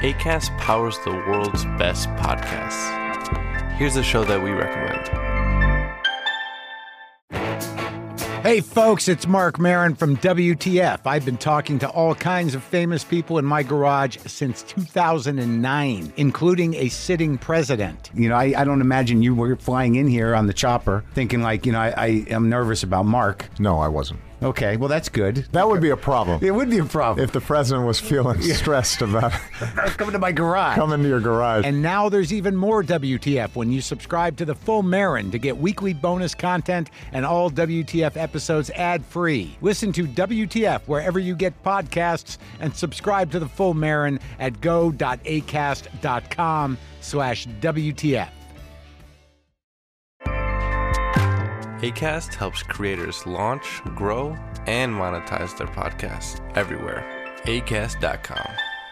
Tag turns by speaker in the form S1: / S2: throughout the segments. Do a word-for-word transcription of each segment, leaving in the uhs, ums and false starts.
S1: Acast powers the world's best podcasts. Here's a show that we recommend.
S2: Hey folks, it's Mark Maron from W T F. I've been talking to all kinds of famous people in my garage since two thousand nine, including a sitting president. You know, I, I don't imagine you were flying in here on the chopper thinking like, you know, I, I am nervous about Mark.
S3: No, I wasn't.
S2: Okay, well, that's good.
S3: That would be a problem.
S2: It would be a problem.
S3: If the president was feeling yeah. stressed about
S2: coming to my garage.
S3: Coming to your garage.
S2: And now there's even more W T F when you subscribe to the full Maron to get weekly bonus content and all W T F episodes ad-free. Listen to W T F wherever you get podcasts and subscribe to the full Maron at go.acast.com slash WTF.
S1: Acast helps creators launch, grow, and monetize their podcasts everywhere. acast dot com.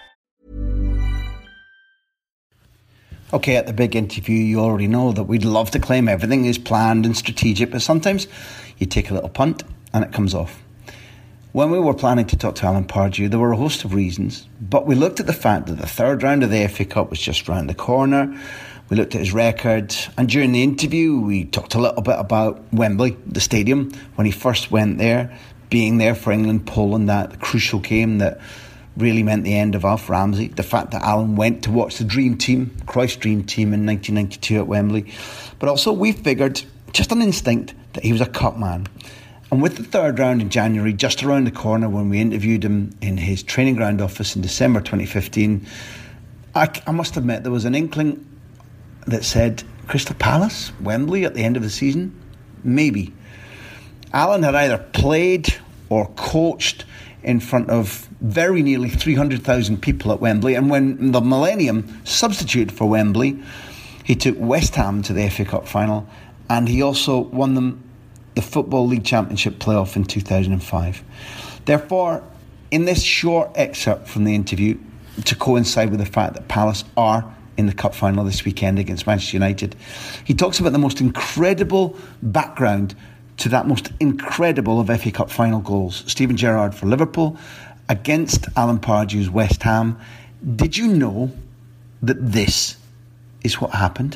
S4: Okay, at the big interview, you already know that we'd love to claim everything is planned and strategic, but sometimes you take a little punt and it comes off. When we were planning to talk to Alan Pardew, there were a host of reasons, but we looked at the fact that the third round of the F A Cup was just round the corner. We looked at his record, and during the interview, we talked a little bit about Wembley, the stadium, when he first went there, being there for England, Poland, that crucial game that really meant the end of Alf Ramsey. The fact that Alan went to watch the Dream Team, Cruyff's Dream Team in nineteen ninety-two at Wembley. But also, we figured, just on instinct, that he was a cup man. And with the third round in January, just around the corner, when we interviewed him in his training ground office in December twenty fifteen, I, I must admit there was an inkling that said Crystal Palace, Wembley at the end of the season? Maybe. Alan had either played or coached in front of very nearly three hundred thousand people at Wembley, and when the Millennium substituted for Wembley, he took West Ham to the F A Cup final, and he also won them the Football League Championship playoff in two thousand five. Therefore, in this short excerpt from the interview, to coincide with the fact that Palace are in the cup final this weekend against Manchester United, he talks about the most incredible background to that most incredible of F A Cup final goals. Steven Gerrard for Liverpool against Alan Pardew's West Ham. Did you know that this is what happened?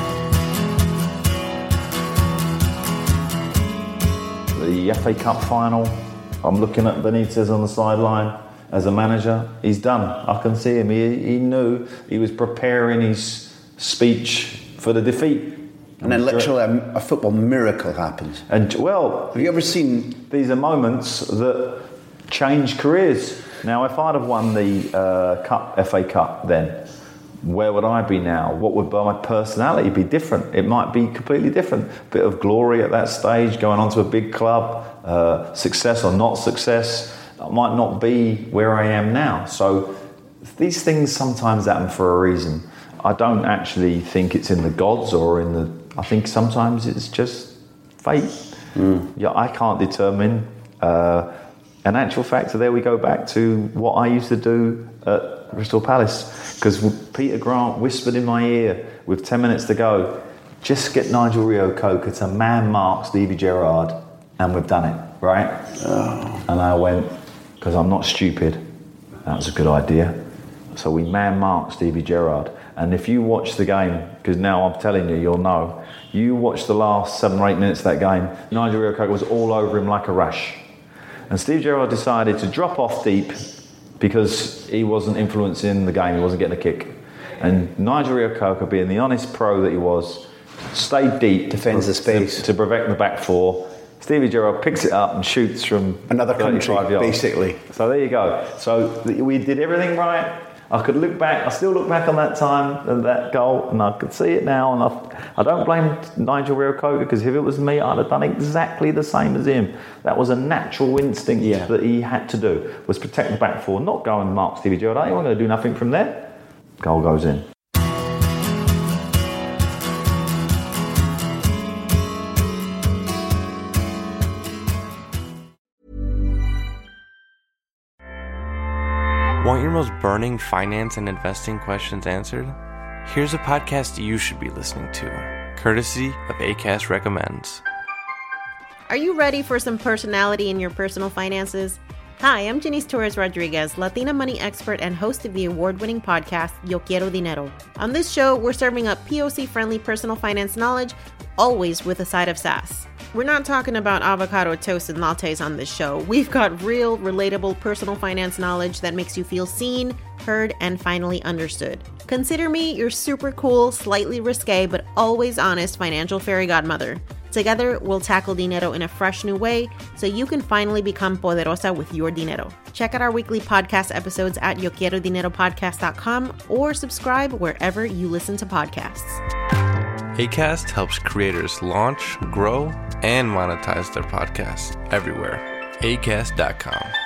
S5: The F A Cup final, I'm looking at Benitez on the sideline. As a manager, he's done. I can see him. He, he knew he was preparing his speech for the defeat.
S4: And then literally a, a football miracle happens.
S5: And well,
S4: have you ever seen...
S5: These are moments that change careers. Now, if I'd have won the uh, Cup, F A Cup then, where would I be now? What would my personality be different? It might be completely different. Bit of glory at that stage, going on to a big club, uh, success or not success. I might not be where I am now. So these things sometimes happen for a reason. I don't actually think it's in the gods or in the... I think sometimes it's just fate. Mm. Yeah, I can't determine. Uh, in actual fact, so there we go back to what I used to do at Crystal Palace. Because Peter Grant whispered in my ear with ten minutes to go, just get Nigel Reo-Coker to man-mark Stevie Gerrard, and we've done it, right? Oh. And I went... because I'm not stupid. That was a good idea. So we man-marked Stevie Gerrard. And if you watch the game, because now I'm telling you, you'll know, you watch the last seven or eight minutes of that game, Nigel Reo-Coker was all over him like a rash. And Steve Gerrard decided to drop off deep because he wasn't influencing the game, he wasn't getting a kick. And Nigel Reo-Coker, being the honest pro that he was, stayed deep.
S4: Defends the space.
S5: To, to protect the back four. Stevie Gerrard picks it up and shoots from
S4: another country, yards.
S5: Basically. So there you go. So we did everything right. I could look back, I still look back on that time and that goal, and I could see it now, and I, I don't blame Nigel Reo-Coker, because if it was me, I'd have done exactly the same as him. That was a natural instinct yeah. that he had to do, was protect the back four, not go and mark Stevie Gerrard. I ain't going to do nothing from there. Goal goes in.
S1: Want your most burning finance and investing questions answered? Here's a podcast you should be listening to, courtesy of Acast Recommends.
S6: Are you ready for some personality in your personal finances? Hi, I'm Janice Torres Rodriguez, Latina money expert and host of the award-winning podcast, Yo Quiero Dinero. On this show, we're serving up P O C-friendly personal finance knowledge, always with a side of sass. We're not talking about avocado toast and lattes on this show. We've got real, relatable personal finance knowledge that makes you feel seen, heard, and finally understood. Consider me your super cool, slightly risque, but always honest financial fairy godmother. Together, we'll tackle dinero in a fresh new way so you can finally become poderosa with your dinero. Check out our weekly podcast episodes at yo quiero dinero podcast dot com or subscribe wherever you listen to podcasts.
S1: Acast helps creators launch, grow, and monetize their podcasts everywhere. acast dot com.